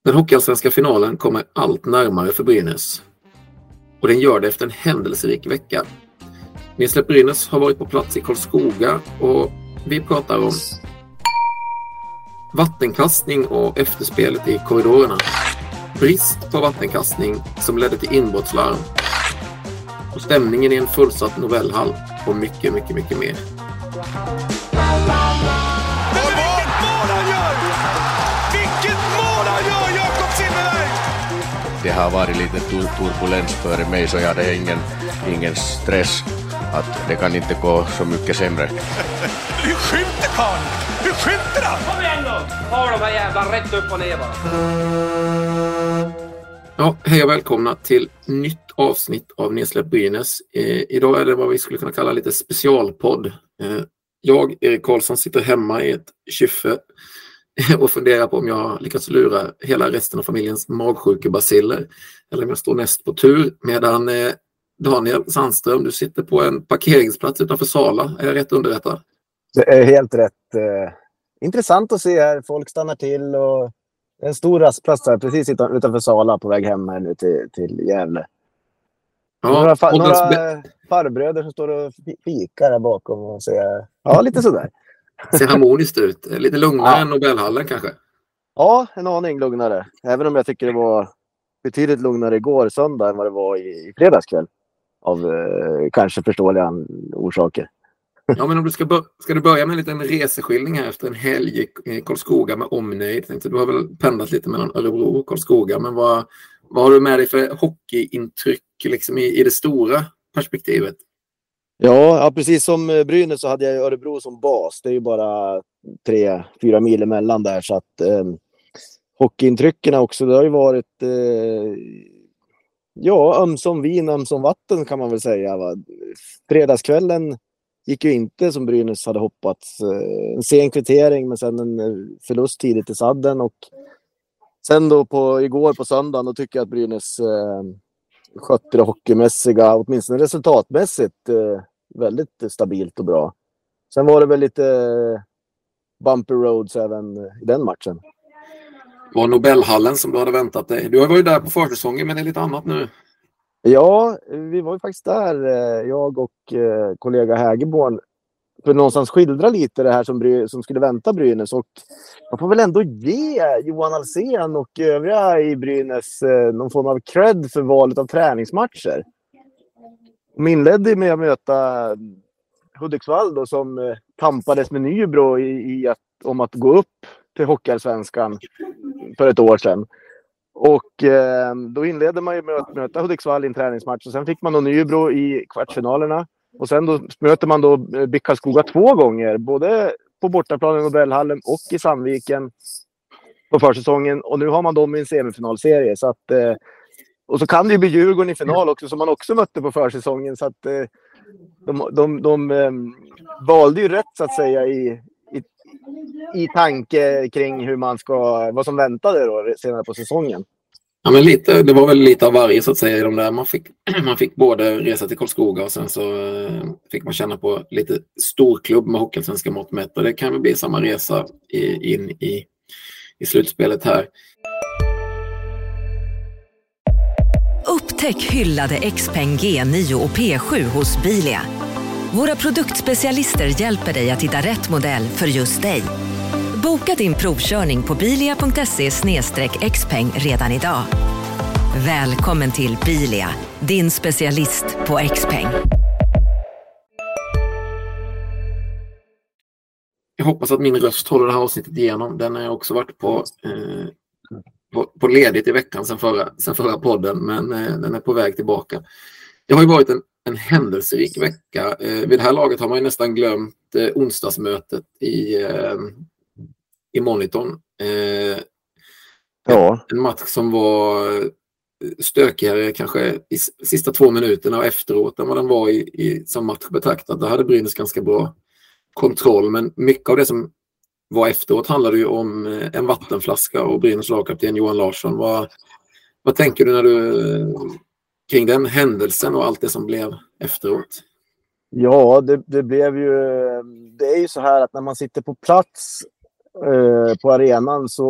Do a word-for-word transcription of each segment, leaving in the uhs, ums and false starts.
Den hockeyallsvenska finalen kommer allt närmare för Brynäs. Och den gör det efter en händelserik vecka. Nesle Brynäs har varit på plats i Karlskoga och vi pratar om vattenkastning och efterspelet i korridorerna. Brist på vattenkastning som ledde till inbrottslarm. Och stämningen i en fullsatt Nobelhall och mycket, mycket, mycket mer. Det har varit lite turbulens för mig, så jag hade ingen, ingen stress att det kan inte gå så mycket sämre. Hur skjuter kan? Hur skjuter han? Kom igen då! Ha de här jävla rätt upp och ner bara. Ja, hej och välkomna till nytt avsnitt av Nesle Brynäs. Eh, idag är det vad vi skulle kunna kalla lite specialpodd. Eh, jag, Erik Karlsson, sitter hemma i ett kyffe och funderar på om jag lyckats lura hela resten av familjens magsjukebaciller eller om jag står näst på tur, medan eh, Daniel Sandström, du sitter på en parkeringsplats utanför Sala. Är jag rätt underrättad? Det är helt rätt. Eh, intressant att se här. Folk stannar till och en stor rastplats här precis utanför Sala på väg hem här nu till, till Gävle. Ja, några fa- några be- farbröder som står och fikar här bakom och säger ja, lite sådär. Ser harmoniskt ut. Lite lugnare ja. än Nobelhallen kanske. Ja, en aning lugnare. Även om jag tycker det var betydligt lugnare igår söndag än vad det var i, i fredagskväll. Av eh, kanske förståeliga orsaker. Ja, men om du ska, bör- ska du börja med en liten reseskildring här efter en helg i Karlskoga med omnejd. Tänkte, du har väl pendlat lite mellan Örebro och Karlskoga, men vad, vad har du med dig för hockeyintryck liksom i, i det stora perspektivet? Ja, ja, precis som Brynäs så hade jag Örebro som bas. Det är ju bara tre, fyra mil emellan där. Så att eh, hockeyintrycken också, det har ju varit eh, ja, ömsom vin, ömsom vatten kan man väl säga. Va? Fredagskvällen gick ju inte som Brynäs hade hoppats. Eh, en sen kvittering men sen en förlust tidigt i sadden. Och sen då på, igår på söndagen då tycker jag att Brynäs eh, skötte det hockeymässiga, åtminstone resultatmässigt, eh, väldigt stabilt och bra. Sen var det väl lite eh, bumpy roads även i den matchen. Var Nobelhallen som du hade väntat dig? Du har varit där på försäsongen, men det är lite annat nu. Ja, vi var ju faktiskt där, eh, jag och eh, kollega Hägerborn, för någonstans skildra lite det här som, Bry- som skulle vänta Brynäs. Och man får väl ändå ge Johan Alsen och övriga i Brynäs eh, någon form av cred för valet av träningsmatcher. De inledde med att möta Hudiksvall då, som eh, tampades med Nybro i, i att, om att gå upp till Hockeyallsvenskan för ett år sedan. Och eh, då inledde man ju med att möta Hudiksvall i en träningsmatch och sen fick man då Nybro i kvartsfinalerna. Och sen då möter man då Karlskoga två gånger, både på bortaplanen i Nobelhallen och i Sandviken på försäsongen. Och nu har man dem i en semifinalserie. Så att, eh, och så kan det ju bli Djurgården i final också, som man också mötte på försäsongen. Så att eh, de, de, de eh, valde ju rätt så att säga i, i, i tanke kring hur man ska, vad som väntade då senare på säsongen. Ja, men lite, det var väl lite av varje så att säga i de där. Man fick, man fick både resa till Karlskoga och sen så fick man känna på lite storklubb med hockeyallsvenska mått mätt. Och det kan väl bli samma resa i, in i, i slutspelet här. Upptäck hyllade X-Peng G nio och P sju hos Bilia. Våra produktspecialister hjälper dig att hitta rätt modell för just dig. Boka din provkörning på bilia punkt se slash xpeng redan idag. Välkommen till Bilia, din specialist på X-Peng. Jag hoppas att min röst håller det här avsnittet igenom. Den har jag också varit på, eh, på, på ledigt i veckan sen förra, sen förra podden, men eh, den är på väg tillbaka. Det har ju varit en, en händelserik vecka. Eh, vid det här laget har man ju nästan glömt eh, onsdagsmötet i... Eh, i monitorn. Eh, ja. En match som var stökigare kanske i sista två minuterna och efteråt än vad den var i, i som match betraktat. Då hade Brynäs ganska bra kontroll, men mycket av det som var efteråt handlade ju om en vattenflaska och Brynäs lagkapten Johan Larsson. Vad, vad tänker du när du kring den händelsen och allt det som blev efteråt? Ja, det, det blev ju det är ju så här att när man sitter på plats på arenan så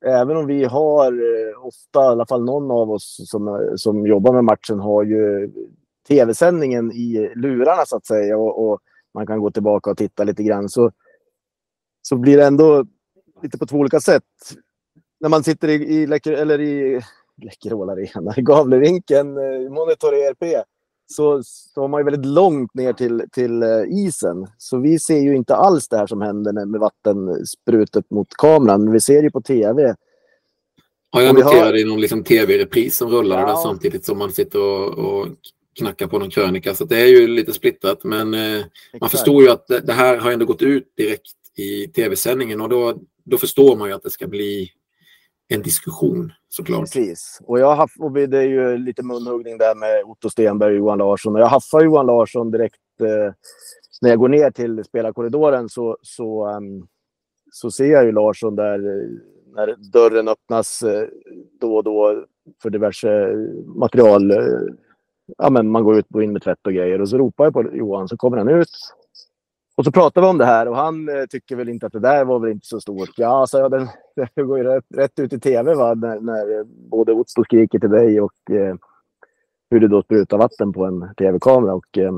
även om vi har eh, ofta, i alla fall någon av oss som, som jobbar med matchen har ju tv-sändningen i lurarna så att säga och, och man kan gå tillbaka och titta lite grann så, så blir det ändå lite på två olika sätt. När man sitter i, i Läcker, eller i Läkerol Arena, i Gavlerinken, eh, Monitor E R P så, så har man ju väldigt långt ner till, till uh, isen. Så vi ser ju inte alls det här som händer med vattensprutet mot kameran. Vi ser ju på tv. Ja, jag Och noterade har... i någon liksom tv-repris som rullade ja. där samtidigt som man sitter och, och knackar på någon krönika. Så det är ju lite splittrat. Men eh, man förstår ju att det, det här har ändå gått ut direkt i tv-sändningen. Och då, då förstår man ju att det ska bli en diskussion, såklart. Precis. Och, jag haff, och det är ju lite munhuggning där med Otto Stenberg och Johan Larsson. Och jag haffar Johan Larsson direkt eh, när jag går ner till spelarkorridoren så, så, um, så ser jag ju Larsson där eh, när dörren öppnas eh, då och då för diverse material. Eh, ja, men man går ut och in med tvätt och grejer och så ropar jag på Johan så kommer han ut. Och så pratar vi om det här och han eh, tycker väl inte att det där var väl inte så stort. Ja, så jag, den, det går ju rätt, rätt ut i tv va, när, när både Otto skriker till dig och eh, hur det då sprutar vatten på en tv-kamera. Och eh,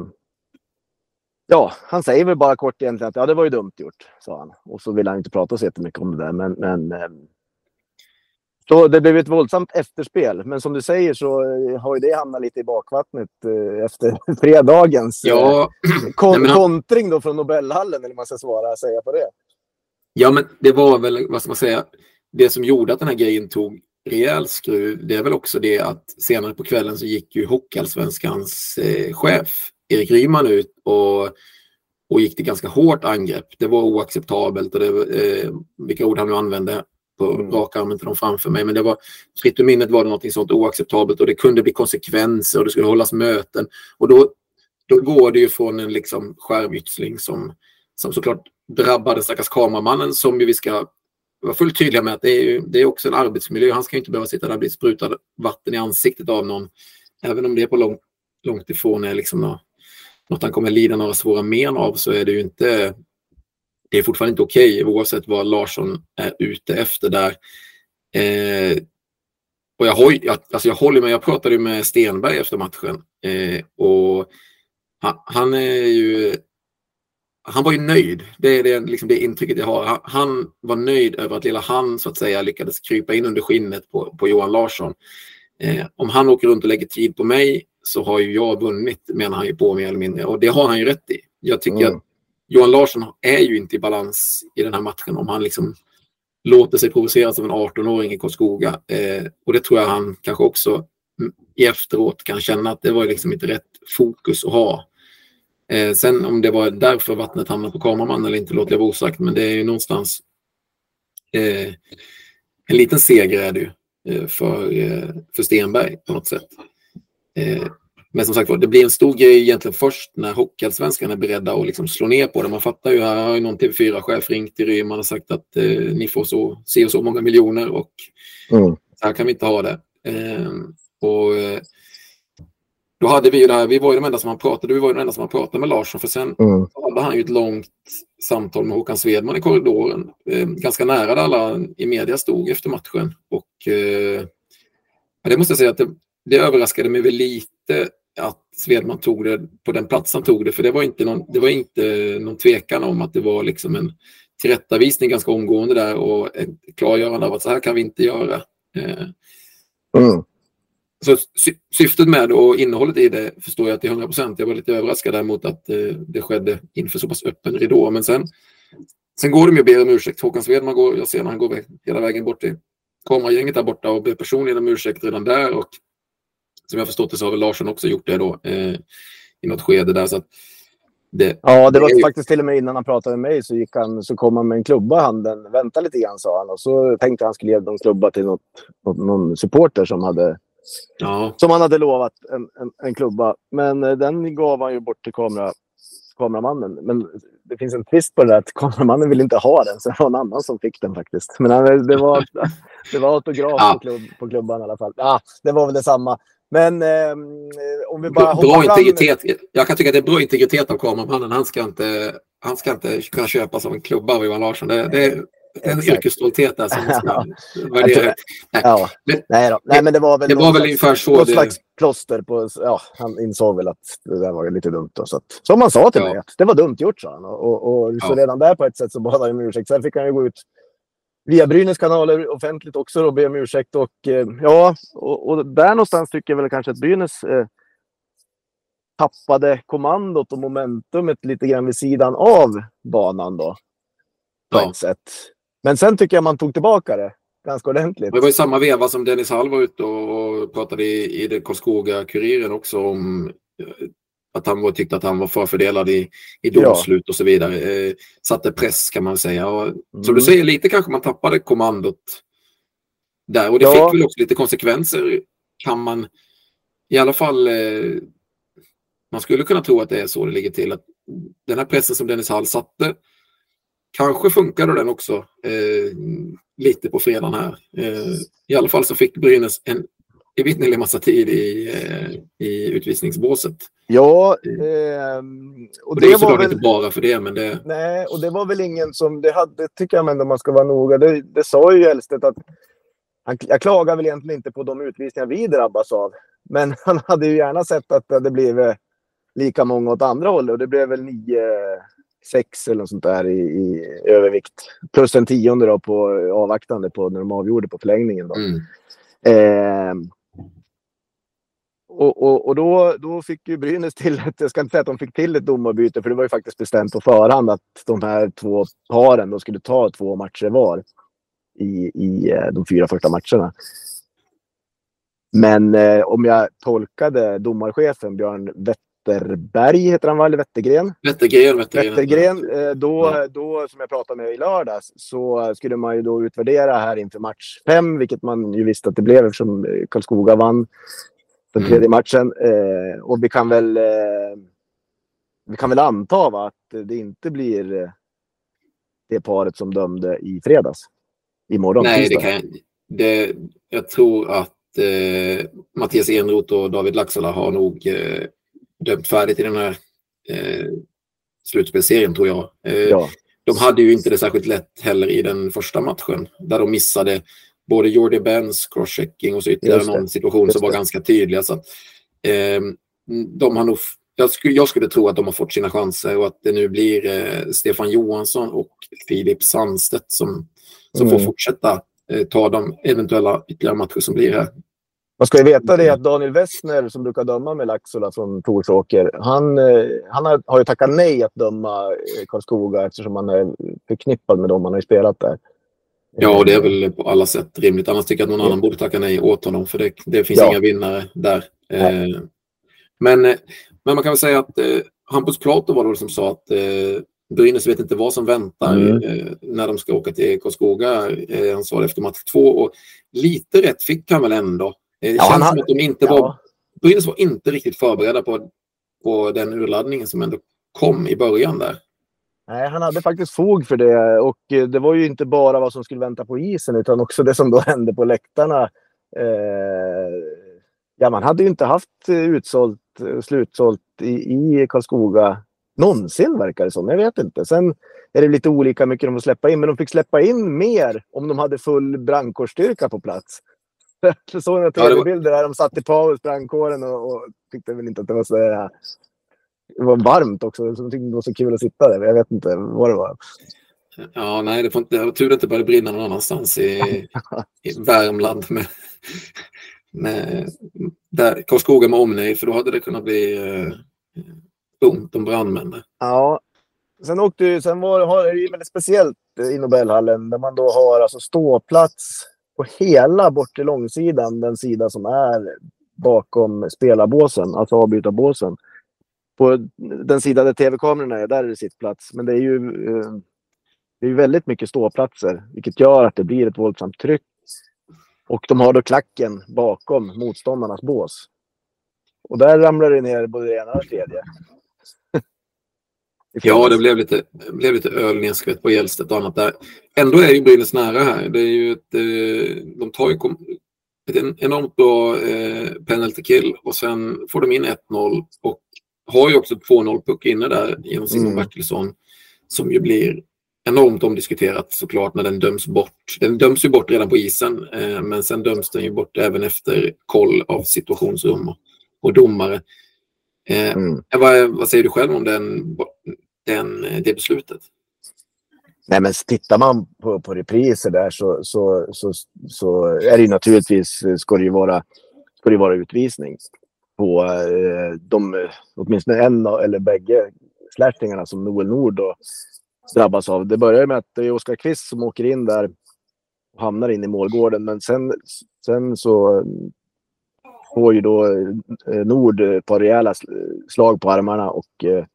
ja, han säger väl bara kort egentligen att ja, det var ju dumt gjort, sa han. Och så vill han inte prata så jättemycket om det där. Men, men eh, så det blev ett våldsamt efterspel. Men som du säger så har ju det hamnat lite i bakvattnet eh, efter fredagens ja. eh, kon- Nej, han... kontring då från Nobelhallen, eller man ska svara säga på det. Ja, men det var väl, vad ska man säga, det som gjorde att den här grejen tog rejäl skruv, det är väl också det att senare på kvällen så gick ju Hockeyallsvenskans eh, chef Erik Ryman ut och, och gick till ganska hårt angrepp. Det var oacceptabelt och det, eh, vilka ord han nu använde på mm. raka armen till dem framför mig, men det var fritt ur minnet var det något sånt oacceptabelt och det kunde bli konsekvenser och det skulle hållas möten och då, då går det ju från en liksom skärmytsling som, som såklart drabbade stackars kameramannen som vi ska vara fullt tydliga med att det är, ju, det är också en arbetsmiljö. Han ska ju inte behöva sitta där och bli sprutad vatten i ansiktet av någon, även om det är på långt, långt ifrån är liksom något, något han kommer lida några svåra men av, så är det ju inte, det är fortfarande inte okej oavsett vad Larsson är ute efter där. Eh, och jag, hoj, jag, alltså jag håller med, jag pratade ju med Stenberg efter matchen eh, och han, han är ju han var ju nöjd. Det är det, liksom det intrycket jag har. Han, han var nöjd över att lilla han så att säga lyckades krypa in under skinnet på, på Johan Larsson. Eh, om han åker runt och lägger tid på mig så har ju jag vunnit, menar han ju på mer eller mindre. Och det har han ju rätt i. Jag tycker mm. att Johan Larsson är ju inte i balans i den här matchen om han liksom låter sig provoceras av en arton-åring i Karlskoga. Eh, och det tror jag han kanske också i efteråt kan känna att det var liksom inte rätt fokus att ha. Eh, sen om det var därför vattnet hamnade på kameraman eller inte låter jag vara osagt, men det är ju någonstans eh, en liten seger är det ju eh, för, eh, för Stenberg på något sätt. Eh, men som sagt det blir en stor grej egentligen först när Hockeyallsvenskan är beredda att liksom slå ner på det. Man fattar ju, här har ju någon T V fyra-chef ringt till Ryman och sagt att eh, ni får så, se så många miljoner och mm. så här kan vi inte ha det. Eh, och eh, Då hade vi ju det här, vi var ju de enda som han pratade, vi var ju de enda som han pratade med Larsson, för sen mm. hade han ju ett långt samtal med Håkan Svedman i korridoren, eh, ganska nära där alla i media stod efter matchen. Och eh, det måste jag säga att det, det överraskade mig väl lite att Svedman tog det på den plats han tog det, för det var inte någon, det var inte någon tvekan om att det var liksom en tillrättavisning ganska omgående där och ett klargörande av att så här kan vi inte göra. Eh, mm. Så sy- syftet med och innehållet i det förstår jag till hundra procent. Jag var lite överraskad däremot att eh, det skedde inför så pass öppen ridå. Men sen, sen går de ju och ber om ursäkt. Håkan Svedman går, jag ser när han går hela vägen bort till kameragänget där borta och ber personligen om ursäkt redan där. Och som jag förstått det så har väl Larsson också gjort det då eh, i något skede där. Så att det, ja, det var det är... faktiskt till och med innan han pratade med mig så, gick han, så kom han med en klubba i handen. Vänta lite grann, sa han. Och så tänkte han skulle ge en klubba till något, något, någon supporter som hade Ja. Som han hade lovat en, en, en klubba. Men eh, den gav han ju bort till kamera, kameramannen. Men det finns en twist på det där att kameramannen vill inte ha den. Så det var en annan som fick den faktiskt. Men han, det var, det var autograf ja. på, klubb, på klubban i alla fall. Ja, det var väl detsamma. Men eh, om vi bara bra integritet. Fram... Jag kan tycka att det är bra integritet av kameramannen. Han ska inte, han ska inte kunna köpa som en klubba av Johan Larsson. Det, det, en yrkesstolthet där som ska Ja. värdera. Nej. Ja. Men, Nej, då. Nej, men det var väl, det var väl ungefär så något det- slags plåster på... Ja, han insåg väl att det där var lite dumt. Då, så att, som han sa till Ja. mig, att det var dumt gjort, sa han. Och, och, och så Ja. redan där på ett sätt så bad han om ursäkt. Sen fick han ju gå ut via Brynäs kanaler offentligt också och be om ursäkt. Och eh, ja, och, och där någonstans tycker jag väl kanske att Brynäs eh, tappade kommandot och momentumet lite grann vid sidan av banan då. På Ja. ett sätt. Men sen tycker jag man tog tillbaka det ganska ordentligt. Det var i samma veva som Dennis Hall var ute och pratade i, i det Karlskoga-Kuriren också om eh, att han var, tyckte att han var förfördelad i, i domslut och så vidare. Eh, satte press kan man säga. Och, Mm. som du säger, lite kanske man tappade kommandot där. Och det Ja. fick väl också lite konsekvenser. Kan man i alla fall... Eh, man skulle kunna tro att det är så det ligger till. Att den här pressen som Dennis Hall satte, kanske funkade den också eh, lite på fredagen här. Eh, I alla fall så fick Brynäs en evittnelig massa tid i, eh, i utvisningsbåset. Ja, ehm, och Och det är det ju var såklart väl... inte bara för det, men det... Nej, och det var väl ingen som... Det hade, tycker jag, men om man ska vara noga. Det, det sa ju Hellstedt att... Han, jag klagar väl egentligen inte på de utvisningar vi drabbas av. Men han hade ju gärna sett att det blev eh, lika många åt andra hållet. Och det blev väl nio, sex eller något sånt där i, i övervikt. Plus en tionde då på avvaktande på när de avgjorde på förlängningen då. Mm. Eh, och och, och då, då fick ju Brynäs till ett, jag ska inte säga att de fick till ett domarbyte, för det var ju faktiskt bestämt på förhand att de här två paren då skulle ta två matcher var i, i eh, de fyra första matcherna. Men eh, om jag tolkade domarchefen Björn Wetterberg, heter han väl, eller Wettergren? Wettergren, Wettergren. Wettergren, eh, då, Ja. då som jag pratade med i lördags, så skulle man ju då utvärdera här inför match fem, vilket man ju visste att det blev eftersom eh, Karlskoga vann den Mm. tredje matchen. Eh, och vi kan väl eh, vi kan väl anta, va, att det inte blir eh, det paret som dömde i fredags. Imorgon. Nej, det tisdag. kan jag, det, jag tror att eh, Mattias Enroth och David Laxala har nog eh, dömt färdigt i den här eh, slutspelserien, tror jag. Eh, Ja. De hade ju inte det särskilt lätt heller i den första matchen, där de missade både Jordi Benz, crosschecking och så ytterligare Just det. någon situation Just som var det. ganska tydliga. Så att, eh, de har nog, jag, skulle, jag skulle tro att de har fått sina chanser och att det nu blir eh, Stefan Johansson och Filip Sandstedt som, som Mm. får fortsätta eh, ta de eventuella ytterligare matcher som blir här. Man ska ju veta det att Daniel Westner, som brukar döma med Laxala från Torsåker, han, eh, han har, har ju tackat nej att döma eh, Karlskoga eftersom han är förknippad med dem. Han har ju spelat där. Ja, och det är väl på alla sätt rimligt. Annars tycker jag att någon annan borde tacka nej åt honom, för det, det finns Ja. inga vinnare där. Nej. Eh, men, eh, men man kan väl säga att eh, Hampus Plato var det som sa att eh, Brynäs vet inte vad som väntar Mm. eh, när de ska åka till Karlskoga. Eh, han sa det efter match två, och lite rätt fick han väl ändå. Eh, det Ja, känns han som hade- att de inte ja. var, Brynäs var inte riktigt förberedda på, på den urladdningen som ändå kom i början där. Nej, han hade faktiskt fog för det. Och eh, det var ju inte bara vad som skulle vänta på isen, utan också det som då hände på läktarna. Eh, ja, man hade ju inte haft eh, utsålt, eh, slutsålt i, i Karlskoga någonsin, verkar det som. Jag vet inte. Sen är det lite olika mycket de får släppa in, men de fick släppa in mer om de hade full brandkårsstyrka på plats. Jag såg några Ja, det var- tv-bilder där de satt i paus, brandkåren, och, och tyckte väl inte att det var så där, det var varmt också. Så jag tyckte det var så kul att sitta där. Jag vet inte vad det var. Ja, nej, det får inte, jag tror det inte började brinna någon annanstans i, i Värmland med, med där, Karlskoga med omnejd, för då hade det kunnat bli eh, ont om brandmän. Ja. Sen åkte ju, sen var har det ju väldigt speciellt i Nobelhallen, där man då har alltså ståplats på hela bort till långsidan, den sida som är bakom spelarbåsen, alltså avbytarbåsen. På den sida där tv-kamerorna är, där är det sittplats. Men det är ju eh, det är ju väldigt mycket ståplatser, vilket gör att det blir ett våldsamt tryck. Och de har då klacken bakom motståndarnas bås. Och där ramlar det ner både det ena och det tredje. Ja, det blev lite, blev lite öl nedskvätt på Hjälstedt och annat där. Ändå är ju Brynäs nära här. Det är ju ett, eh, de tar ju kom, ett enormt bra eh, penalty kill, och sen får de in ett noll och har ju också två noll puck inne där genom Simon Mm. Bertilsson, som ju blir enormt omdiskuterat såklart när den döms bort. Den döms ju bort redan på isen, eh, men sen döms den ju bort även efter koll av situationsrum och, och domare. Eh, mm. vad, vad säger du själv om den, den, det beslutet? Nej, men tittar man på, på repriser där så, så, så, så är det ju naturligtvis, ska det ju vara, ska det vara utvisning på eh, de, åtminstone en eller bägge släktingarna som Noel Nord då drabbas av. Det börjar med att det är Oskar Kvist som åker in där och hamnar in i målgården, men sen, sen så får ju då eh, Nord ett par rejäla slag på armarna och eh,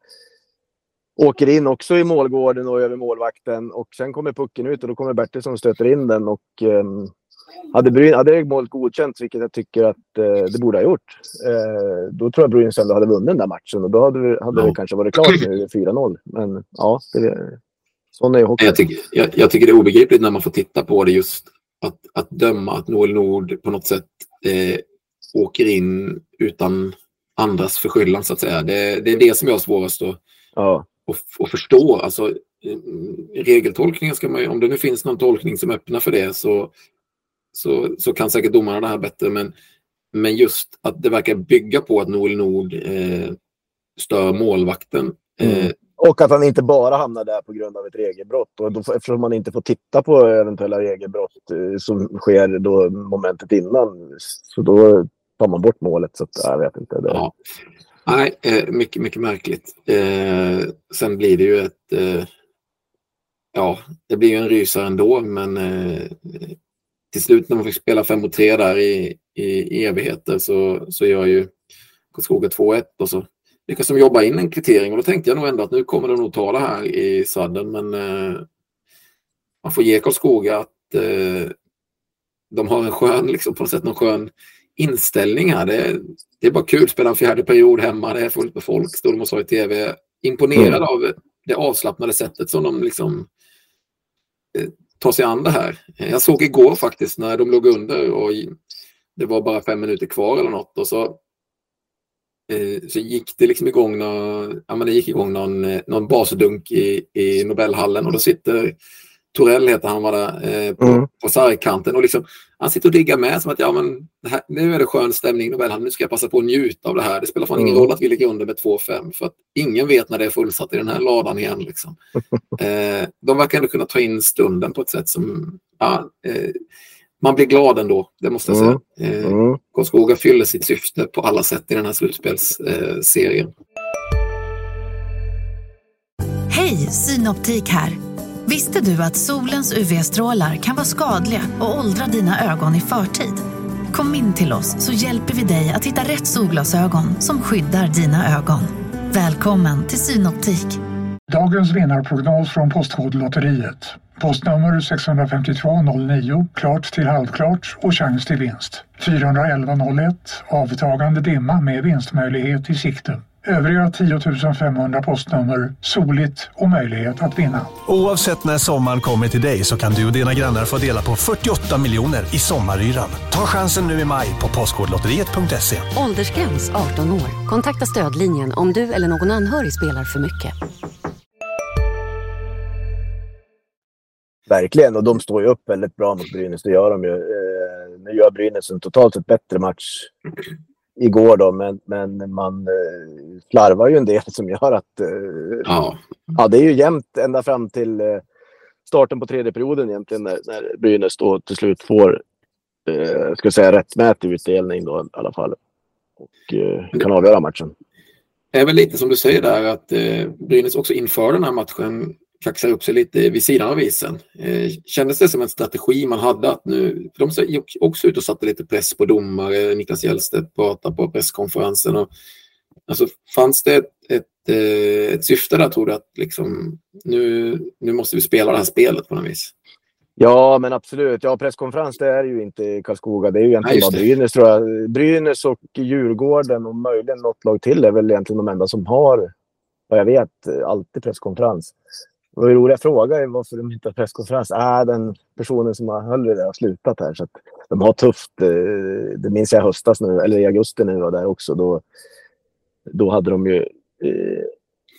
åker in också i målgården och över målvakten, och sen kommer pucken ut och då kommer Bertilsson stöter in den, och eh, hade, Bryn, hade målet godkänt, vilket jag tycker att eh, det borde ha gjort, eh, då tror jag Brynäs ändå hade vunnit den där matchen, och då hade, hade ja. det kanske varit klart nu fyra noll, men ja, det, sån är hockey. Jag tycker, jag, jag tycker det är obegripligt när man får titta på det, just att, att döma att Noel Nord på något sätt eh, åker in utan andras förskyllan, så att säga. Det, det är det som jag har svårast att ja. Och, och förstå, alltså regeltolkningen ska man ju, om det nu finns någon tolkning som öppnar för det, så, så, så kan säkert domarna det här bättre, men, men just att det verkar bygga på att Noel Nord eh, stör målvakten. Eh, mm. Och att han inte bara hamnar där på grund av ett regelbrott, och då, eftersom man inte får titta på eventuella regelbrott eh, som sker då momentet innan, så då tar man bort målet, så att jag vet inte. Det. Ja. Nej, eh, mycket, mycket märkligt. Eh, sen blir det ju ett... Eh, ja, det blir ju en rysare ändå, men eh, till slut när man fick spela fem mot tre där i, i, i evigheter så, så gör ju Karlskoga två ett, och så lyckas de jobba in en kvittering, och då tänkte jag nog ändå att nu kommer de nog ta det här i sadden, men eh, man får ge Karlskoga att eh, de har en skön, liksom på något sätt, någon skön inställning här. Det är, det är bara kul att spela en fjärde period hemma. Det är fullt med folk, står de och sa i tv. Imponerad mm. av det avslappnade sättet som de liksom eh, tar sig an det här. Jag såg igår faktiskt när de låg under och det var bara fem minuter kvar eller något, och så, eh, så gick det liksom igång någon, ja, men det gick igång någon, någon basdunk i, i Nobelhallen, och då sitter Torell, heter han, var där eh, på, mm. på sargkanten, och liksom han sitter och diggar med som att ja, men det här, nu är det skön stämning i Nobelhallen, nu ska jag passa på att njuta av det här. Det spelar fan mm. ingen roll att vi ligger under med två fem, för att ingen vet när det är fullsatt i den här ladan igen liksom. eh, de verkar ändå kunna ta in stunden på ett sätt som ja, eh, man blir glad ändå, det måste jag säga. Eh, mm. Karlskoga fyller sitt syfte på alla sätt i den här slutspelsserien. Eh, Hej, Synoptik här. Visste du att solens U V-strålar kan vara skadliga och åldra dina ögon i förtid? Kom in till oss så hjälper vi dig att hitta rätt solglasögon som skyddar dina ögon. Välkommen till Synoptik. Dagens vinnarprognos från Postkodlotteriet. Postnummer sex fem två noll nio, klart till halvklart och chans till vinst. fyra ett ett noll ett, avtagande dimma med vinstmöjlighet i sikte. Övriga tio tusen femhundra postnummer, soligt och möjlighet att vinna. Oavsett när sommaren kommer till dig så kan du och dina grannar få dela på fyrtioåtta miljoner i sommaryran. Ta chansen nu i maj på postkodlotteriet punkt se. Åldersgräns arton år. Kontakta stödlinjen om du eller någon anhörig spelar för mycket. Verkligen, och de står ju upp väldigt bra mot Brynäs. Det gör de ju. Eh, nu gör Brynäs en totalt sett bättre match igår då, men, men man eh, slarvar ju en del som gör att eh, ja. ja, det är ju jämnt ända fram till eh, starten på tredje perioden egentligen, när, när Brynäs då till slut får eh, ska jag säga rättmätig utdelning då i alla fall, och eh, kan avgöra matchen. Det är väl lite som du säger där att eh, Brynäs också inför den här matchen kaxar upp sig lite vid sidan av isen. Eh, kändes det som en strategi man hade att nu, för de gick också ut och satte lite press på domare. Niklas Hjellstedt pratade på presskonferensen, och alltså fanns det ett, ett, ett syfte där, tror du, att liksom nu, nu måste vi spela det här spelet på något vis? Ja, men absolut. Ja, presskonferens, det är ju inte i Karlskoga. Det är ju egentligen bara Brynäs, tror jag. Brynäs och Djurgården och möjligen något lag till är väl egentligen de enda som har, vad jag vet, alltid presskonferens. Och en roliga fråga är varför de inte har presskonferens. Är den personen som har höll det där har slutat här. Så att de har tufft. Det minns jag höstas nu, eller i augusti nu var där också. Då, då hade de ju eh,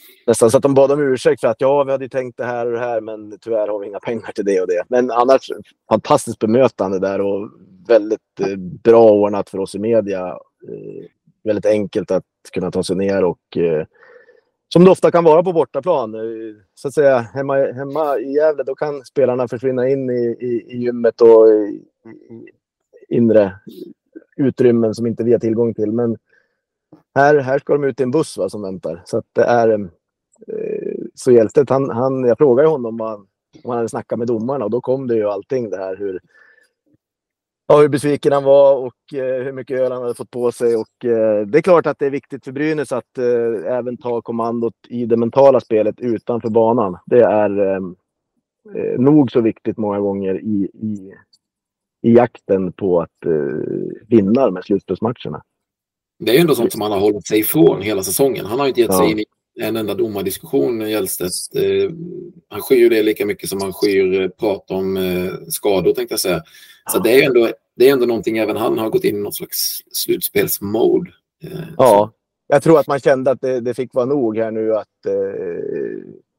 nästan så att de bad om ursäkt för att ja, vi hade tänkt det här och det här, men tyvärr har vi inga pengar till det och det. Men annars fantastiskt bemötande där och väldigt eh, bra ordnat för oss i media. Eh, väldigt enkelt att kunna ta sig ner och eh, som det ofta kan vara på bortaplan. Eh, så att säga, hemma, hemma i Gävle, då kan spelarna försvinna in i, i, i gymmet och i, i inre utrymmen som inte vi har tillgång till. Men här, här ska de ut i en buss, va, som väntar. Så att det är eh, så Hjälstedt, han, han, jag frågade honom om han, om han hade snackat med domarna och då kom det ju allting det här hur, ja, hur besviken han var och eh, hur mycket öl han hade fått på sig. Och eh, det är klart att det är viktigt för Brynäs att eh, även ta kommandot i det mentala spelet utanför banan. Det är eh, eh, nog så viktigt många gånger i, i, i jakten på att eh, vinna de här slutspelsmatcherna. Det är ju ändå sånt som han har hållit sig ifrån hela säsongen. Han har inte gett ja. sig in i en enda domardiskussion, Hjälstedt. Eh, han skyr det lika mycket som han skyr prat om eh, skador, tänkte jag säga. Så ja. det är ändå, det är ändå någonting, även han har gått in i någon slags slutspelsmode. Eh, ja, så. Jag tror att man kände att det, det fick vara nog här nu. Att, eh,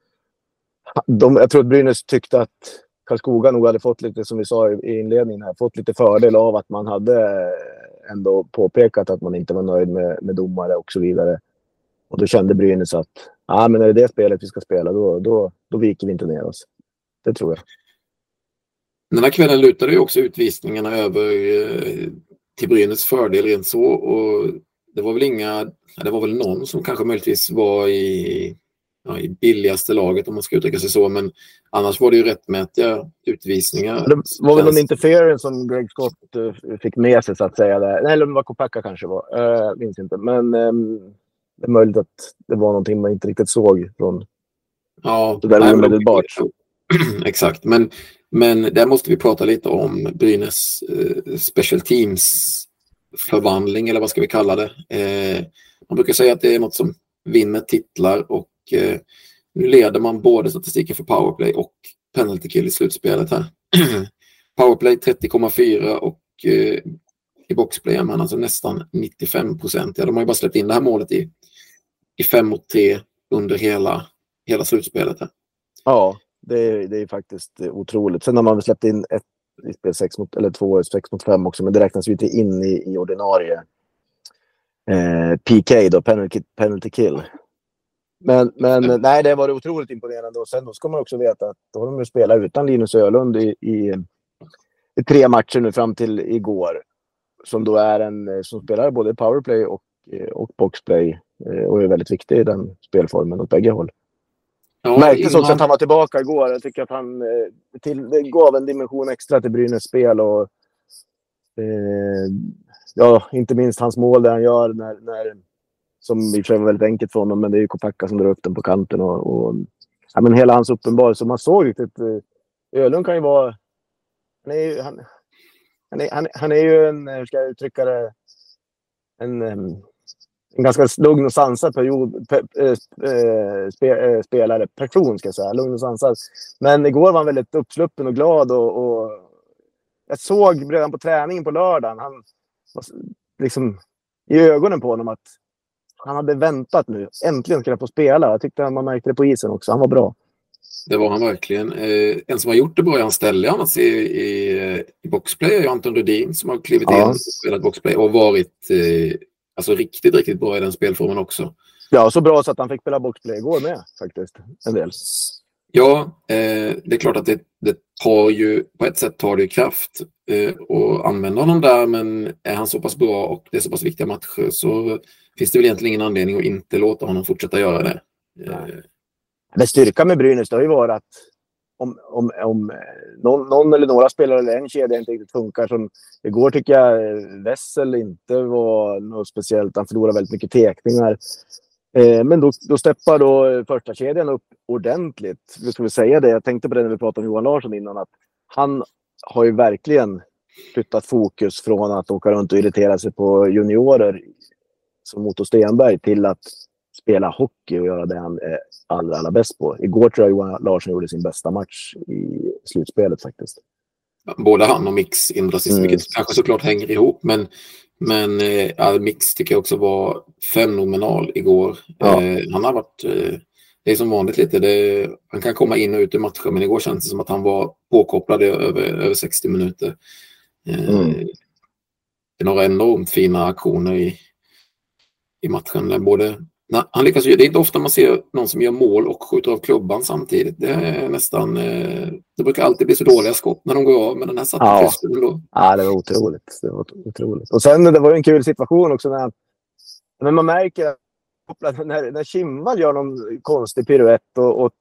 de, jag tror att Brynäs tyckte att Karlskoga nog hade fått lite, som vi sa i inledningen här, fått lite fördel av att man hade ändå påpekat att man inte var nöjd med, med domare och så vidare. Och då kände Brynäs att ah, men är det det spelet vi ska spela, då, då, då viker vi inte ner oss. Det tror jag. Den här kvällen lutade ju också utvisningarna över eh, till Brynäs fördel rent så. Och det var väl inga, det var väl någon som kanske möjligtvis var i, ja, i billigaste laget om man ska uttrycka sig så. Men annars var det ju rättmätiga utvisningar. Det var väl en interference som Greg Scott uh, fick med sig, så att säga. Där. Nej, eller det var Kopacka kanske var. Uh, minns inte. Men um, det är möjligt att det var någonting man inte riktigt såg från ja, det där nej, omedelbart. Exakt, men, men där måste vi prata lite om Brynäs uh, special teams förvandling, eller vad ska vi kalla det. Uh, man brukar säga att det är något som vinner titlar och uh, nu leder man både statistiken för powerplay och penalty kill i slutspelet här. Powerplay trettio komma fyra och uh, i boxplay är man alltså nästan nittiofem procent. Ja, de har ju bara släppt in det här målet i, i fem mot tre under hela, hela slutspelet här. Ja, det är, det är faktiskt otroligt. Sen har man släppt in ett i spel sex mot, eller två sex mot fem också, men det räknas ju inte in i, i ordinarie eh, P K då, penalty, penalty kill. Men, men nej, det var otroligt imponerande. Och sen då ska man också veta att då har de ju spelat utan Linus Ölund i, i, i tre matcher nu fram till igår. Som då är en som spelar både powerplay och, och boxplay och är väldigt viktig i den spelformen åt bägge håll. Ja, märktes också att han var tillbaka igår. Jag tycker att han till, det gav en dimension extra till Brynäs spel och eh, ja, inte minst hans mål där han gör när, när som i och för sig var väldigt enkelt för honom, men det är ju Kopacka som drar upp den på kanten och, och ja, men hela hans uppenbar så man såg riktigt Ölund kan ju vara han är ju, han, han, är, han, han är ju en, hur ska jag uttrycka det, en, en ganska lugn och sansad period, pe, äh, spe, äh, spelare, person ska jag säga, lugn och sansad. Men igår var han väldigt uppsluppen och glad och, och jag såg redan på träningen på lördagen, han var liksom i ögonen på honom att han hade väntat nu. Äntligen ska jag få spela. Jag tyckte att man märkte det på isen också. Han var bra. Det var han verkligen. Eh, en som har gjort det bra i hans ställe annars i, i, i boxplay är Anton Rudin som har klivit ja. in och spelat boxplay och varit eh, alltså riktigt, riktigt bra i den spelformen också. Ja, så bra så att han fick spela boxplay igår med faktiskt. En del. Ja, eh, det är klart att det, det tar ju, på ett sätt tar det ju kraft eh, och använda honom där, men är han så pass bra och det är så pass viktiga matcher så finns det väl egentligen ingen anledning att inte låta honom fortsätta göra det. Eh. Det styrka med Brynäs det har ju varit att om, om, om någon, någon eller några spelare eller en kedja inte riktigt funkar som igår tycker jag Wessel inte var något speciellt, han förlorade väldigt mycket tekningar. Eh, men då, då steppar då första kedjan upp ordentligt. Vi ska väl säga det. Jag tänkte på det när vi pratade om Johan Larsson innan att han har ju verkligen flyttat fokus från att åka runt och irritera sig på juniorer som Otto Stenberg till att spela hockey och göra det han är allra, allra bäst på. Igår tror jag Johan Larsson gjorde sin bästa match i slutspelet faktiskt. Både han och Mix indrasist, mm. vilket kanske såklart hänger ihop, men Men eh, Mix tycker jag också var fenomenal igår. Ja. Eh, han har varit eh, det är som vanligt lite. Det, han kan komma in och ut i matchen, men igår kändes det som att han var påkopplad över, över sextio minuter. Mm. Det är några enormt fina aktioner i, i matchen. Både, nej, han lyckas, det är inte ofta man ser någon som gör mål och skjuter av klubban samtidigt. Det är nästan, det brukar alltid bli så dåliga skott när de går av, men den här satte ja. då. Ja, det var otroligt. Det var otroligt. Och sen det var ju en kul situation också när, när man märker att när, när Kimmel gör någon konstig piruett och, och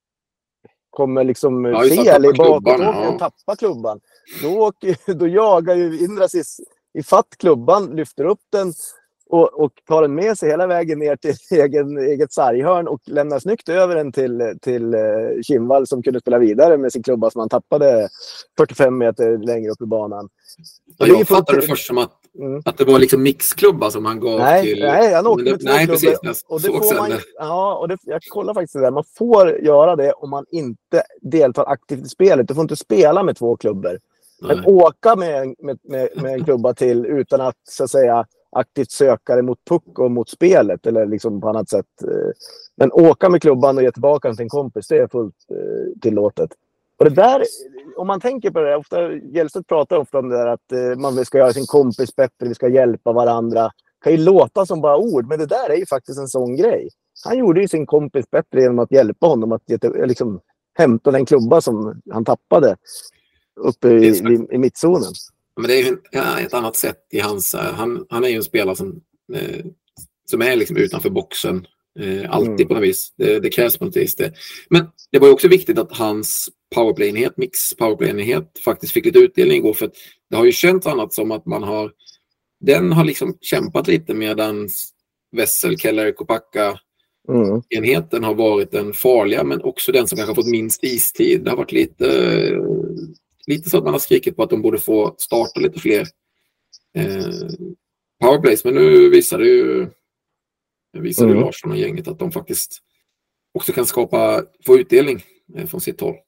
kommer liksom ja, fel i bakåt ja. och tappar klubban. Då, åker, då jagar ju Indrasis i fatt klubban, lyfter upp den och, och tar den med sig hela vägen ner till egen, eget sarghörn och lämnar snyggt över den till, till uh, Kimmel som kunde spela vidare med sin klubba som han tappade fyrtiofem meter längre upp i banan. Ja, jag fattade det först som att, mm. att det var liksom mixklubba som han gav nej, till... Nej, han åkte det, med två nej, klubbor. Precis, och det får man, ja, och det, jag kollar faktiskt det där. Man får göra det om man inte deltar aktivt i spelet. Du får inte spela med två klubbor. Nej. Men åka med, med, med, med en klubba till utan att, så att säga, aktivt söka det mot puck och mot spelet eller liksom på annat sätt. Men åka med klubban och ge tillbaka den till en kompis, det är fullt eh, tillåtet. Och det där, om man tänker på det, ofta Hjellstedt pratar ofta om det där att eh, man ska göra sin kompis bättre, vi ska hjälpa varandra. Det kan ju låta som bara ord, men det där är ju faktiskt en sån grej. Han gjorde ju sin kompis bättre genom att hjälpa honom att liksom, hämta den klubba som han tappade uppe i, i, i mittzonen. Men det är ju ja, ett annat sätt i hans... Han, han är ju en spelare som, eh, som är liksom utanför boxen. Eh, alltid mm. på något vis. Det, det krävs på något vis. Det. Men det var ju också viktigt att hans powerplay-enhet, mix powerplay-enhet faktiskt fick lite utdelning igår. För att det har ju känts annat som att man har... Den har liksom kämpat lite medan Wessel, Keller, Kopacka mm. enheten har varit den farliga, men också den som kanske har fått minst istid. Det har varit lite... Lite så att man har skrikit på att de borde få starta lite fler eh, powerplays. Men nu visar det ju visar mm. Larsson och gänget att de faktiskt också kan skapa, få utdelning eh, från sitt håll.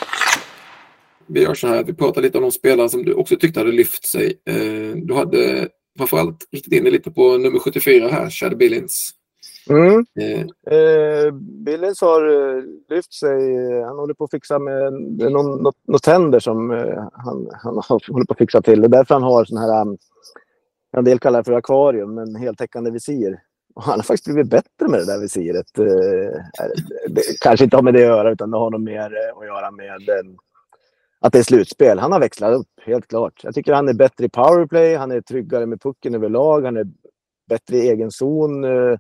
Vi gör så här att vi pratar lite om de spelare som du också tyckte hade lyft sig. Eh, du hade framförallt riktigt in det lite på nummer sjuttiofyra här, Chad Billings. Mm. Eh. Eh, Billings har uh, lyft sig. Han håller på att fixa med någon, något, något tänder som uh, han, han håller på att fixa till. Det är därför han har sån här, um, en del kallar det för akvarium, men heltäckande visir. Och han har faktiskt blivit bättre med det där visiret. Uh, det kanske inte har med det att göra, utan det har nog mer uh, att göra med uh, att det är slutspel. Han har växlat upp, helt klart. Jag tycker han är bättre i powerplay, han är tryggare med pucken överlag, han är bättre i egen zon. Uh,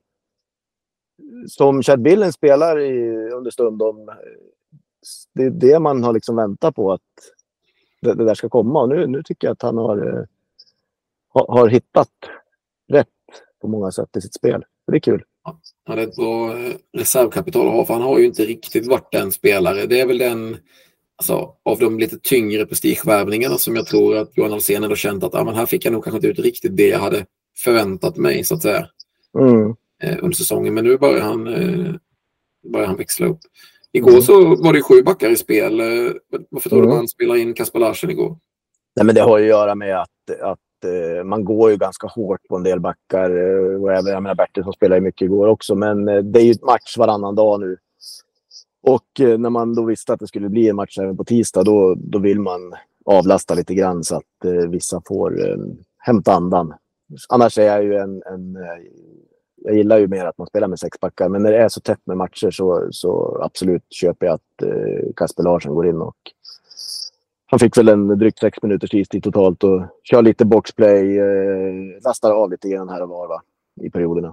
Som Chad Billings spelar i under stundom, det är det man har liksom väntat på att det, det där ska komma. Och nu, nu tycker jag att han har, har, har hittat rätt på många sätt i sitt spel. Det är kul. Ja, det är ett bra reservkapital att ha, för han har ju inte riktigt varit en spelare. Det är väl den, alltså, av de lite tyngre prestigevärvningarna som jag tror att Johan Alsen har känt att ah, men här fick jag nog kanske inte ut riktigt det jag hade förväntat mig, så att säga. Mm. Under säsongen, men nu börjar han eh, börjar han växla upp. Igår mm. så var det sju backar i spel. Varför tror mm. du man spelar in Kasper Larsson igår? Nej, men det har ju att göra med att, att eh, man går ju ganska hårt på en del backar. Och även, jag menar, Bertil som spelar ju mycket igår också, men eh, det är ju ett match varannan dag nu. Och eh, när man då visste att det skulle bli en match även på tisdag, då, då vill man avlasta lite grann så att eh, vissa får eh, hämta andan. Annars är jag ju en, en jag gillar ju mer att man spelar med sex backar, men när det är så tätt med matcher så, så absolut köper jag att eh, Kasper Larsson går in, och han fick väl en drygt sex minuters istid totalt och kör lite boxplay, eh, lastar av lite grann här och var, va, i perioderna.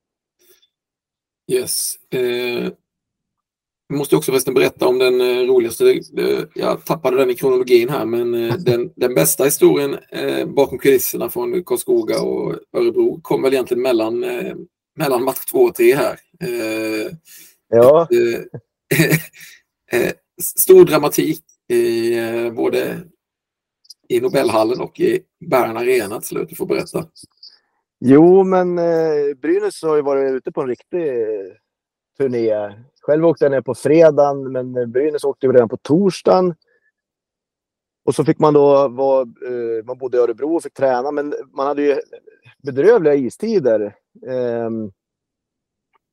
Yes. Eh, jag måste också förresten berätta om den eh, roligaste, eh, jag tappade den i kronologin här, men eh, den, den bästa historien eh, bakom kulisserna från Karlskoga och Örebro kom väl egentligen mellan eh, mellan match två och tre här. Eh, ja. Ett, eh, eh, stor dramatik i eh, både i Nobelhallen och i Bern Arena till slut, du får berätta. Jo, men eh, Brynäs har ju varit ute på en riktig eh, turné. Själv åkte jag ner på fredagen, men Brynäs åkte ju redan på torsdagen. Och så fick man då vara, eh, man bodde i Örebro och fick träna, men man hade ju bedrövliga istider. Eh,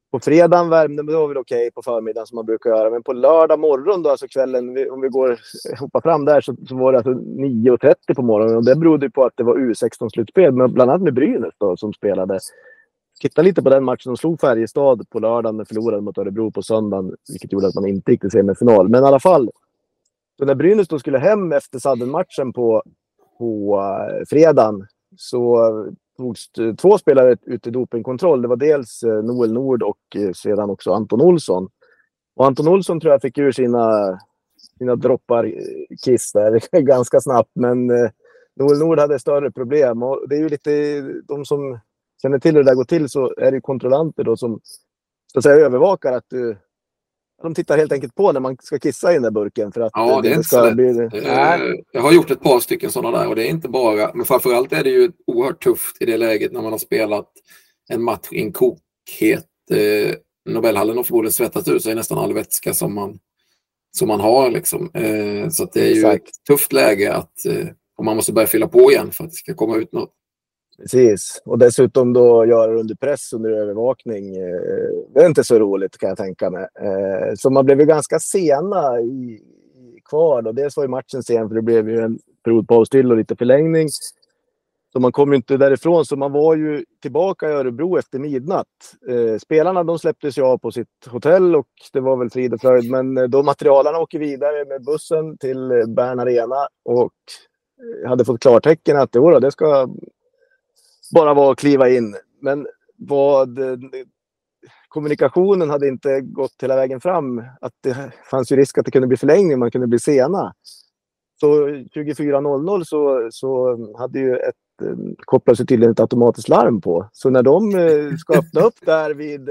På fredagen värmde det var väl okej på förmiddagen som man brukar göra. Men på lördag morgon då, alltså kvällen, om vi går hoppa fram där så, så var det alltså nio och trettio på morgonen. Och det berodde på att det var U sexton-slutspel, men bland annat med Brynäs då, som spelade. Titta lite på den matchen. De slog Färjestad på lördagen och förlorade mot Örebro på söndagen. Vilket gjorde att man inte gick till semifinal. Men i alla fall, så när Brynäs då skulle hem efter Sudden-matchen på, på uh, fredagen så togs två spelare ut i dopingkontroll. Det var dels uh, Noel Nord och uh, sedan också Anton Olsson. Och Anton Olsson tror jag fick ur sina, sina droppar uh, kiss där ganska snabbt. Men uh, Noel Nord hade större problem. Och det är ju lite de som känner till hur det där går till, så är det kontrollanter då som så att säga övervakar att du, de tittar helt enkelt på när man ska kissa i den där burken för att ja, det är det inte ska så bli lätt. Nej. Jag har gjort ett par stycken sådana där och det är inte bara, men framförallt är det ju oerhört tufft i det läget när man har spelat en match i en kokhet eh, Nobelhallen och förmodligen svettat ut sig nästan all vätska som man som man har liksom. Eh, så att det är ju Exakt. Ett tufft läge att eh, och man måste börja fylla på igen för att det ska komma ut något. Precis, och dessutom då göra det under press, under övervakning. Det är inte så roligt kan jag tänka mig. Så man blev ju ganska sena i, i kvar då. Dels var ju matchen sen för det blev ju en periodpaus till och lite förlängning. Så man kom ju inte därifrån, så man var ju tillbaka i Örebro efter midnatt. Spelarna de släpptes ju av på sitt hotell och det var väl frid och fröjd. Men då materialarna åker vidare med bussen till Bern Arena och hade fått klartecken att då, det ska bara vara att kliva in. Men vad kommunikationen hade inte gått hela vägen fram. Att det fanns ju risk att det kunde bli förlängning, man kunde bli sena. Så tjugofyra noll noll så, så hade ju ett kopplat sig till ett automatiskt larm på. Så när de ska öppna upp där vid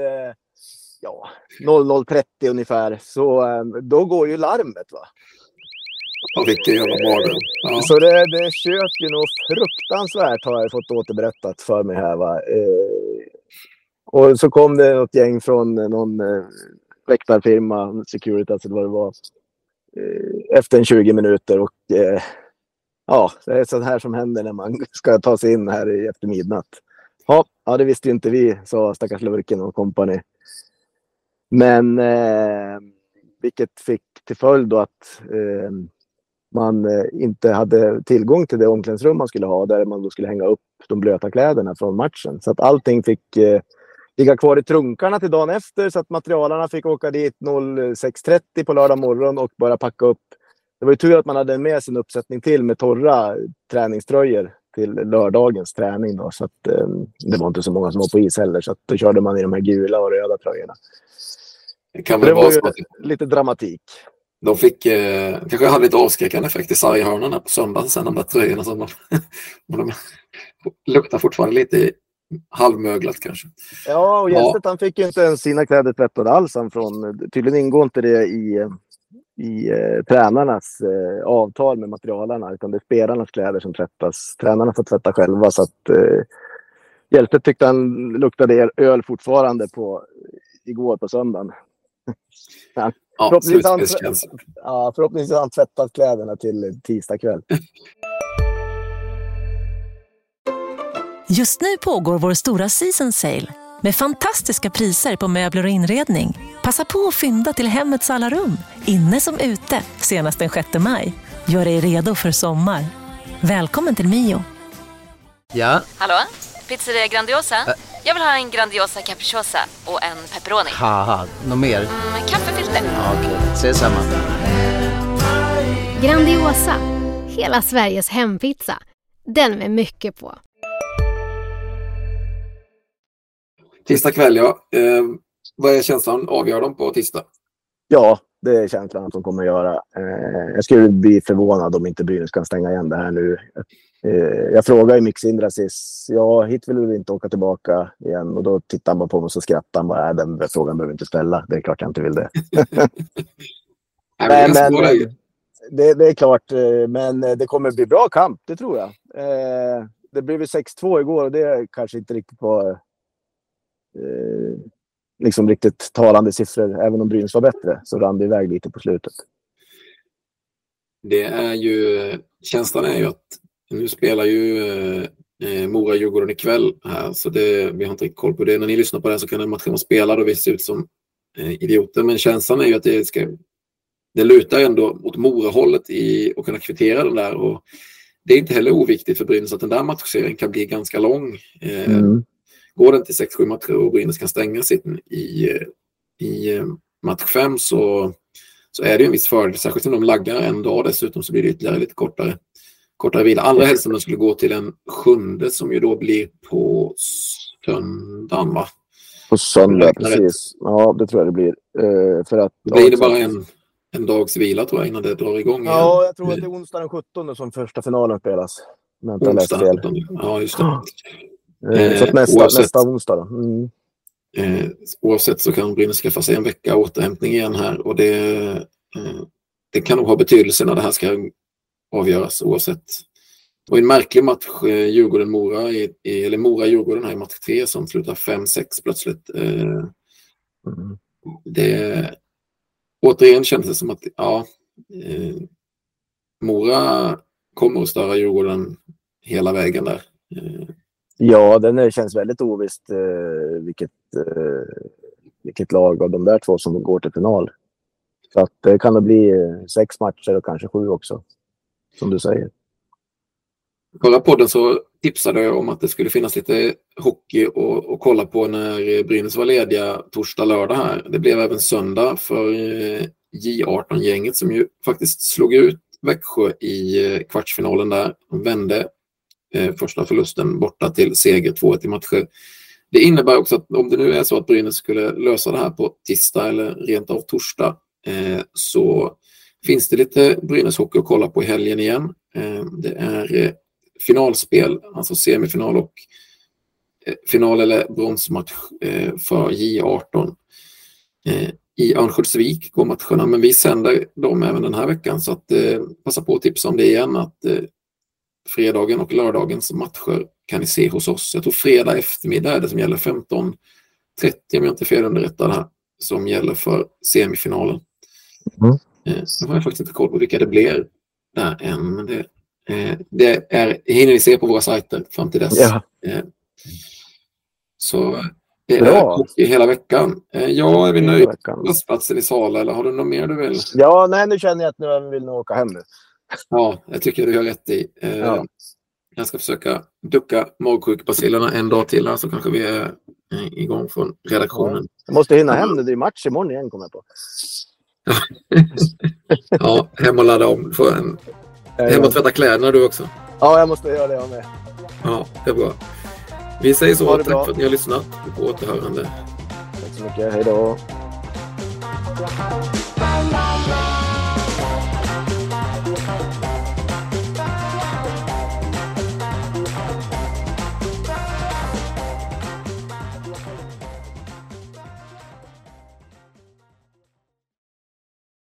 ja, noll noll trettio ungefär, så då går ju larmet va. Ja, vilken jävla mardröm. Ja. Så det, det kött ju nog fruktansvärt har jag fått återberättat för mig här va. Eh, och så kom det något gäng från någon eh, väktarfirma, Securitas alltså eller vad det var, eh, efter en tjugo minuter och eh, ja, det är så här som händer när man ska ta sig in här i efter midnatt. Ja, ja det visste ju inte vi, sa stackars Lurken och kompani. Men eh, vilket fick till följd då att eh, man eh, inte hade tillgång till det omklädningsrum man skulle ha där man då skulle hänga upp de blöta kläderna från matchen. Så att allting fick eh, ligga kvar i trunkarna till dagen efter så att materialarna fick åka dit noll sex trettio på lördag morgon och bara packa upp. Det var ju tur att man hade med sin uppsättning till med torra träningströjor till lördagens träning då, så att eh, det var inte så många som var på is heller, så att då körde man i de här gula och röda tröjorna. Det, kan det väl var ju så. Lite dramatik. De fick eh, kanske hade lite avskräckande effekt i sarghörnorna på söndagen sen de där tröjorna som de, de luktar fortfarande lite halvmöglat kanske. Ja, och Gästet ja. Han fick ju inte ens sina kläder tvättade alls han från, tydligen ingår inte det i i eh, tränarnas eh, avtal med materialarna, utan det är spelarnas kläder som tvättas. Tränarna får tvätta själva, så att eh, Hjältet tyckte han luktade öl fortfarande på igår på söndagen. ja, ja, förhoppningsvis, han, ja, förhoppningsvis har han tvättat kläderna till tisdag kväll. Just nu pågår vår stora season sale med fantastiska priser på möbler och inredning. Passa på att fynda till hemmets alla rum, inne som ute, senast den sjätte maj. Gör dig redo för sommar. Välkommen till Mio. Ja? Hallå? Pizzeria Grandiosa? Ä- Jag vill ha en Grandiosa capriciosa och en pepperoni. Haha, något mer? Mm, kaffefilter. Ja, okej, okay. Ses samma. Grandiosa, hela Sveriges hempizza. Den med mycket på. Tisdag kväll, ja. Eh, vad är känslan? Avgör de på tisdag? Ja, det är känslan att de kommer att göra. Eh, jag skulle bli förvånad om inte Brynäs kan stänga igen det här nu. Eh, jag frågade Mix Indrasis, ja, hit vill du inte åka tillbaka igen. Och då tittar han bara på mig och så skrattar han bara, den frågan behöver inte ställa. Det är klart jag inte vill det. Nej, men, det, det är klart, men det kommer bli bra kamp, det tror jag. Eh, det blev sex två igår och det kanske inte riktigt var... Eh, liksom riktigt talande siffror, även om Brynäs var bättre så rann det iväg lite på slutet. Det är ju känslan är ju att nu spelar ju eh, Mora-Djurgården ikväll här, så det, vi har inte riktigt koll på det. När ni lyssnar på det så kan den matchen vara spelad och vi ser ut som eh, idioter, men känslan är ju att det ska det lutar ändå mot Mora-hållet i att kunna kvittera den där, och det är inte heller oviktigt för Brynäs att den där matchserien kan bli ganska lång. Eh, mm. Går den till sex sju matcher och Brynäs kan stänga sitt i, i match fem så, så är det en viss fördel, särskilt om de laggar en dag dessutom, så blir det ytterligare lite kortare kortare vila. Allra helst om de skulle gå till en sjunde som ju då blir på söndagen, va? På söndag, precis. Ja, det tror jag det blir. Uh, för att, det blir det bara en, en dags vila tror jag innan det drar igång. Ja, igen. Jag tror att det är onsdag den sjuttonde som första finalen spelas. Onsdag den sjuttonde, ja just det. Uh, så att nästa, oavsett, nästa onsdag då. Mm. Eh, oavsett så kan Brynäs skaffa sig en vecka återhämtning igen här, och det, eh, det kan nog ha betydelse när det här ska avgöras oavsett. Det var en märklig match, eh, Djurgården-Mora i, i, eller Mora-Djurgården här i match tre som slutar fem sex plötsligt. Eh, mm. Det återigen kändes det som att ja, eh, Mora kommer att störa Djurgården hela vägen där. Eh, Ja, den känns väldigt ovisst eh, vilket, eh, vilket lag av de där två som går till final. Så att det kan det bli sex matcher och kanske sju också, som du säger. Förra podden så tipsade jag om att det skulle finnas lite hockey och, och kolla på när Brynäs var lediga torsdag, lördag här. Det blev även söndag för J arton-gänget som ju faktiskt slog ut Växjö i kvartsfinalen där. De vände första förlusten borta till seger två ett i matcher. Det innebär också att om det nu är så att Brynäs skulle lösa det här på tisdag eller rent av torsdag eh, så finns det lite Brynäs hockey att kolla på i helgen igen. Eh, det är eh, finalspel, alltså semifinal och eh, final eller bronsmatch eh, för J arton. Eh, I Örnsköldsvik går matcherna, men vi sänder dem även den här veckan, så att eh, passa på att tipsa om det igen, att eh, fredagen och lördagens matcher kan ni se hos oss. Jag tror fredag eftermiddag är det som gäller femton trettio, om jag inte fel underrättad här, som gäller för semifinalen. Mm. Eh, så har jag faktiskt inte koll på vilka det blir där än, men det, eh, det är, hinner ni se på våra sajter fram till dess. Ja. Eh, så det är i hela veckan. Eh, ja, är vi nöjda med platsen i Sala, eller har du något mer du vill? Ja, nej, nu känner jag att nu vill nog åka hem nu. Ja, jag tycker du har rätt i. Eh, ja. Jag ska försöka ducka magsjukbacillerna en dag till här, så kanske vi är eh, igång från redaktionen. Ja. Jag måste hinna hem nu, det är match imorgon igen, kommer jag på. Ja, hem och ladda om. Får en... ja, hem och tvätta kläderna du också. Ja, jag måste göra det jag med. Ja, det är bra. Vi säger så, tack bra för att ni har lyssnat. På återhörande. Tack så mycket, hej då.